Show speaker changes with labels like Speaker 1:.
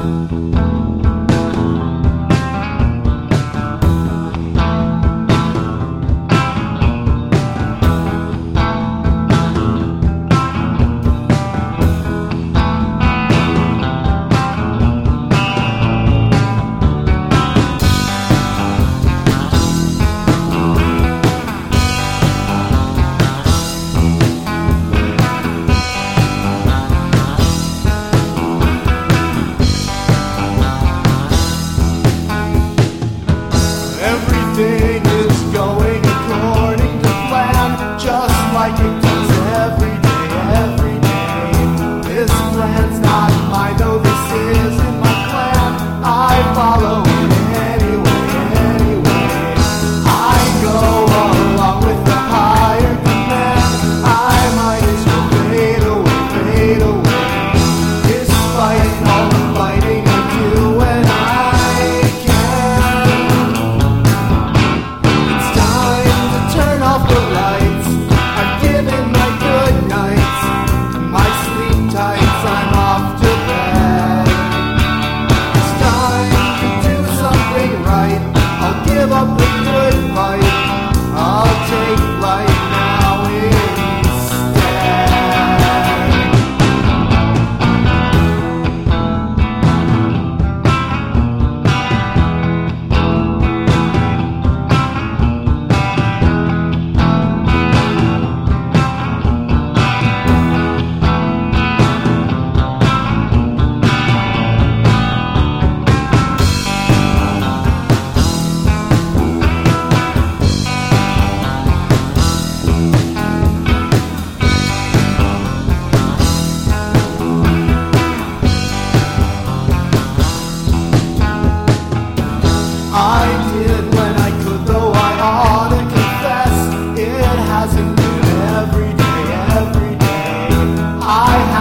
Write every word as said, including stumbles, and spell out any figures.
Speaker 1: Everything is going according to plan, just like it does every day, every day. This plan's not mine, though this isn't my plan. I follow it anyway, anyway. I go along with the higher command. I might as well fade away, fade away. Despite all the fighting I do when I can. It's time to turn off the lights. I've given my good nights, my sleep tights, I'm off to bed. It's time to do something right. I'll give up the good fight. I'll take flight now instead. I did when I could, though I ought to confess it hasn't been every day, every day. I